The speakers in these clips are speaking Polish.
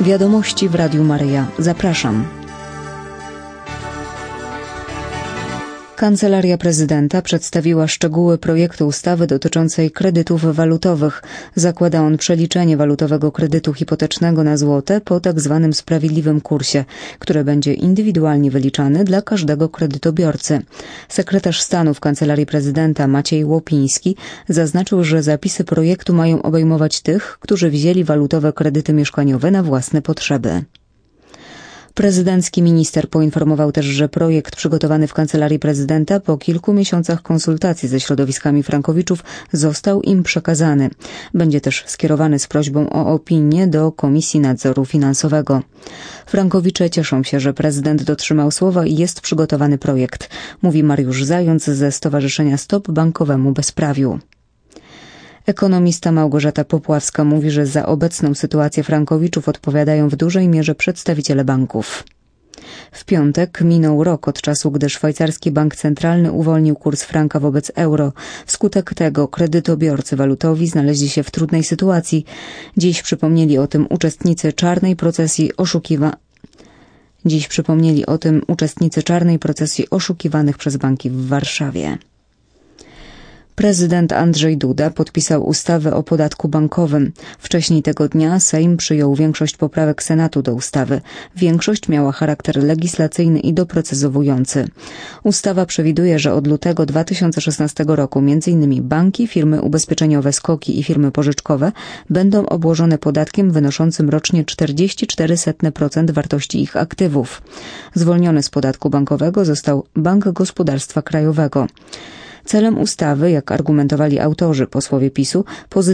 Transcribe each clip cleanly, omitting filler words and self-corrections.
Wiadomości w Radiu Maryja. Zapraszam. Kancelaria Prezydenta przedstawiła szczegóły projektu ustawy dotyczącej kredytów walutowych. Zakłada on przeliczenie walutowego kredytu hipotecznego na złote po tak zwanym sprawiedliwym kursie, które będzie indywidualnie wyliczany dla każdego kredytobiorcy. Sekretarz stanu w Kancelarii Prezydenta Maciej Łopiński zaznaczył, że zapisy projektu mają obejmować tych, którzy wzięli walutowe kredyty mieszkaniowe na własne potrzeby. Prezydencki minister poinformował też, że projekt przygotowany w Kancelarii Prezydenta po kilku miesiącach konsultacji ze środowiskami frankowiczów został im przekazany. Będzie też skierowany z prośbą o opinię do Komisji Nadzoru Finansowego. Frankowicze cieszą się, że prezydent dotrzymał słowa i jest przygotowany projekt, mówi Mariusz Zając ze Stowarzyszenia Stop Bankowemu Bezprawiu. Ekonomista Małgorzata Popławska mówi, że za obecną sytuację frankowiczów odpowiadają w dużej mierze przedstawiciele banków. W piątek minął rok od czasu, gdy szwajcarski bank centralny uwolnił kurs franka wobec euro. Wskutek tego kredytobiorcy walutowi znaleźli się w trudnej sytuacji. Dziś przypomnieli o tym uczestnicy czarnej procesji oszukiwanych przez banki w Warszawie. Prezydent Andrzej Duda podpisał ustawę o podatku bankowym. Wcześniej tego dnia Sejm przyjął większość poprawek Senatu do ustawy. Większość miała charakter legislacyjny i doprecyzowujący. Ustawa przewiduje, że od lutego 2016 roku m.in. banki, firmy ubezpieczeniowe SKOK-i i firmy pożyczkowe będą obłożone podatkiem wynoszącym rocznie 0,44% wartości ich aktywów. Zwolniony z podatku bankowego został Bank Gospodarstwa Krajowego. Celem ustawy, jak argumentowali autorzy, posłowie PiS-u,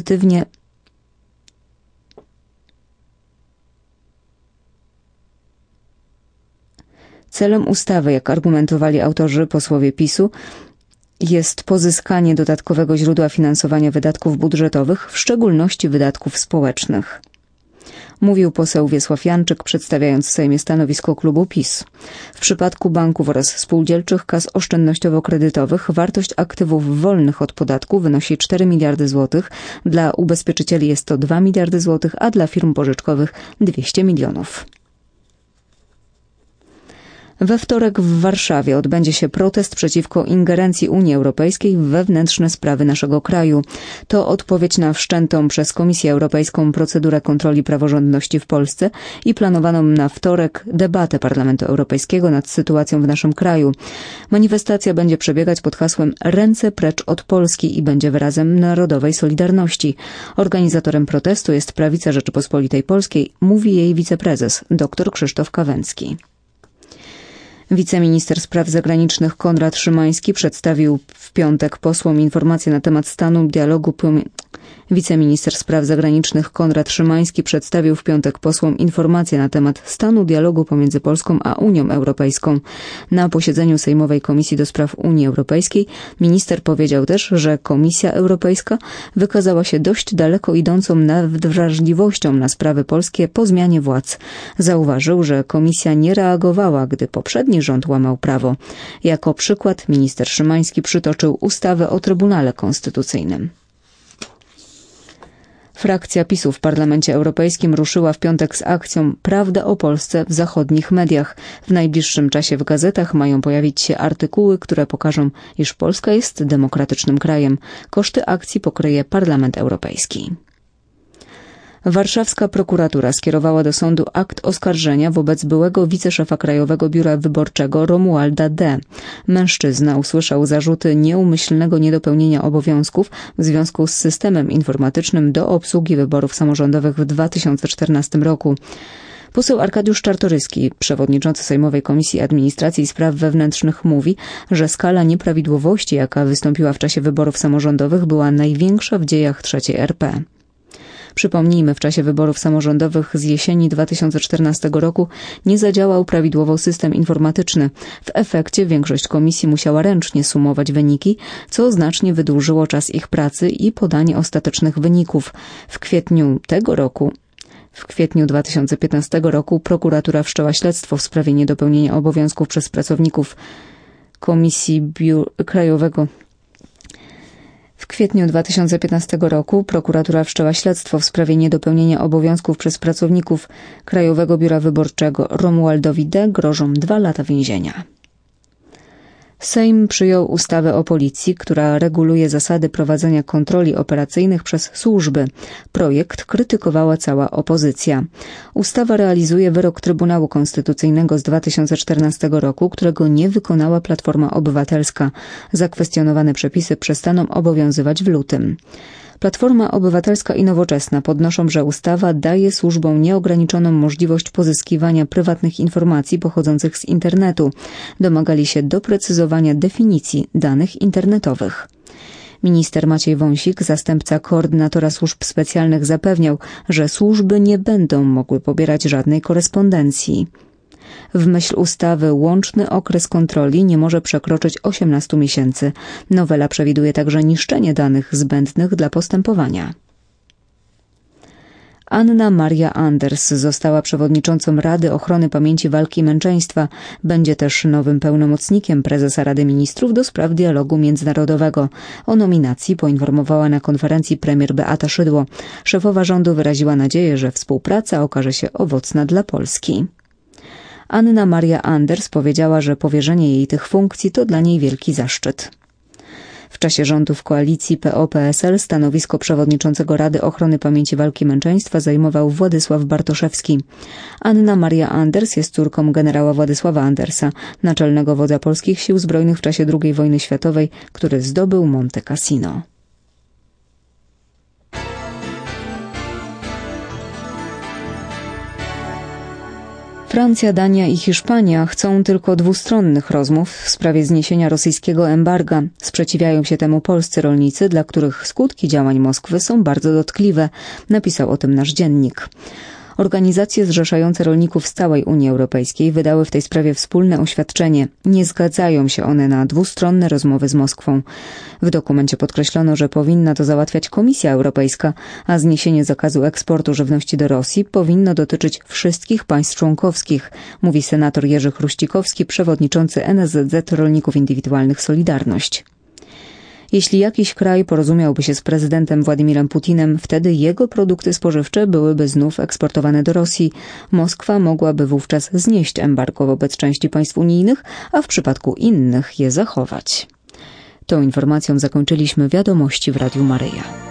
jest pozyskanie dodatkowego źródła finansowania wydatków budżetowych, w szczególności wydatków społecznych. Mówił poseł Wiesław Janczyk, przedstawiając w Sejmie stanowisko klubu PiS. W przypadku banków oraz spółdzielczych kas oszczędnościowo-kredytowych wartość aktywów wolnych od podatku wynosi 4 miliardy złotych, dla ubezpieczycieli jest to 2 miliardy złotych, a dla firm pożyczkowych 200 milionów. We wtorek w Warszawie odbędzie się protest przeciwko ingerencji Unii Europejskiej w wewnętrzne sprawy naszego kraju. To odpowiedź na wszczętą przez Komisję Europejską procedurę kontroli praworządności w Polsce i planowaną na wtorek debatę Parlamentu Europejskiego nad sytuacją w naszym kraju. Manifestacja będzie przebiegać pod hasłem Ręce precz od Polski i będzie wyrazem narodowej solidarności. Organizatorem protestu jest Prawica Rzeczypospolitej Polskiej, mówi jej wiceprezes dr Krzysztof Kawęcki. Wiceminister spraw zagranicznych Konrad Szymański przedstawił w piątek posłom informację na temat stanu dialogu pomiędzy Polską a Unią Europejską. Na posiedzeniu Sejmowej Komisji do Spraw Unii Europejskiej minister powiedział też, że Komisja Europejska wykazała się dość daleko idącą wrażliwością na sprawy polskie po zmianie władz. Zauważył, że Komisja nie reagowała, gdy poprzedni rząd łamał prawo. Jako przykład minister Szymański przytoczył ustawę o Trybunale Konstytucyjnym. Frakcja PiS-u w Parlamencie Europejskim ruszyła w piątek z akcją Prawda o Polsce w zachodnich mediach. W najbliższym czasie w gazetach mają pojawić się artykuły, które pokażą, iż Polska jest demokratycznym krajem. Koszty akcji pokryje Parlament Europejski. Warszawska prokuratura skierowała do sądu akt oskarżenia wobec byłego wiceszefa Krajowego Biura Wyborczego Romualda D. Mężczyzna usłyszał zarzuty nieumyślnego niedopełnienia obowiązków w związku z systemem informatycznym do obsługi wyborów samorządowych w 2014 roku. Poseł Arkadiusz Czartoryski, przewodniczący Sejmowej Komisji Administracji i Spraw Wewnętrznych, mówi, że skala nieprawidłowości, jaka wystąpiła w czasie wyborów samorządowych, była największa w dziejach III RP. Przypomnijmy, w czasie wyborów samorządowych z jesieni 2014 roku nie zadziałał prawidłowo system informatyczny. W efekcie większość komisji musiała ręcznie sumować wyniki, co znacznie wydłużyło czas ich pracy i podanie ostatecznych wyników. W kwietniu 2015 roku prokuratura wszczęła śledztwo w sprawie niedopełnienia obowiązków przez pracowników Komisji Krajowego W kwietniu 2015 roku prokuratura wszczęła śledztwo w sprawie niedopełnienia obowiązków przez pracowników Krajowego Biura Wyborczego. Romualdowi D. grożą 2 lata więzienia. Sejm przyjął ustawę o policji, która reguluje zasady prowadzenia kontroli operacyjnych przez służby. Projekt krytykowała cała opozycja. Ustawa realizuje wyrok Trybunału Konstytucyjnego z 2014 roku, którego nie wykonała Platforma Obywatelska. Zakwestionowane przepisy przestaną obowiązywać w lutym. Platforma Obywatelska i Nowoczesna podnoszą, że ustawa daje służbom nieograniczoną możliwość pozyskiwania prywatnych informacji pochodzących z internetu. Domagali się doprecyzowania definicji danych internetowych. Minister Maciej Wąsik, zastępca koordynatora służb specjalnych, zapewniał, że służby nie będą mogły pobierać żadnej korespondencji. W myśl ustawy łączny okres kontroli nie może przekroczyć 18 miesięcy. Nowela przewiduje także niszczenie danych zbędnych dla postępowania. Anna Maria Anders została przewodniczącą Rady Ochrony Pamięci Walki i Męczeństwa. Będzie też nowym pełnomocnikiem prezesa Rady Ministrów do spraw dialogu międzynarodowego. O nominacji poinformowała na konferencji premier Beata Szydło. Szefowa rządu wyraziła nadzieję, że współpraca okaże się owocna dla Polski. Anna Maria Anders powiedziała, że powierzenie jej tych funkcji to dla niej wielki zaszczyt. W czasie rządów koalicji PO-PSL stanowisko przewodniczącego Rady Ochrony Pamięci Walki i Męczeństwa zajmował Władysław Bartoszewski. Anna Maria Anders jest córką generała Władysława Andersa, naczelnego wodza polskich sił zbrojnych w czasie II wojny światowej, który zdobył Monte Cassino. Francja, Dania i Hiszpania chcą tylko dwustronnych rozmów w sprawie zniesienia rosyjskiego embarga. Sprzeciwiają się temu polscy rolnicy, dla których skutki działań Moskwy są bardzo dotkliwe, napisał o tym nasz dziennik. Organizacje zrzeszające rolników z całej Unii Europejskiej wydały w tej sprawie wspólne oświadczenie. Nie zgadzają się one na dwustronne rozmowy z Moskwą. W dokumencie podkreślono, że powinna to załatwiać Komisja Europejska, a zniesienie zakazu eksportu żywności do Rosji powinno dotyczyć wszystkich państw członkowskich, mówi senator Jerzy Chruścikowski, przewodniczący NSZZ Rolników Indywidualnych Solidarność. Jeśli jakiś kraj porozumiałby się z prezydentem Władimirem Putinem, wtedy jego produkty spożywcze byłyby znów eksportowane do Rosji. Moskwa mogłaby wówczas znieść embargo wobec części państw unijnych, a w przypadku innych je zachować. Tą informacją zakończyliśmy wiadomości w Radiu Maryja.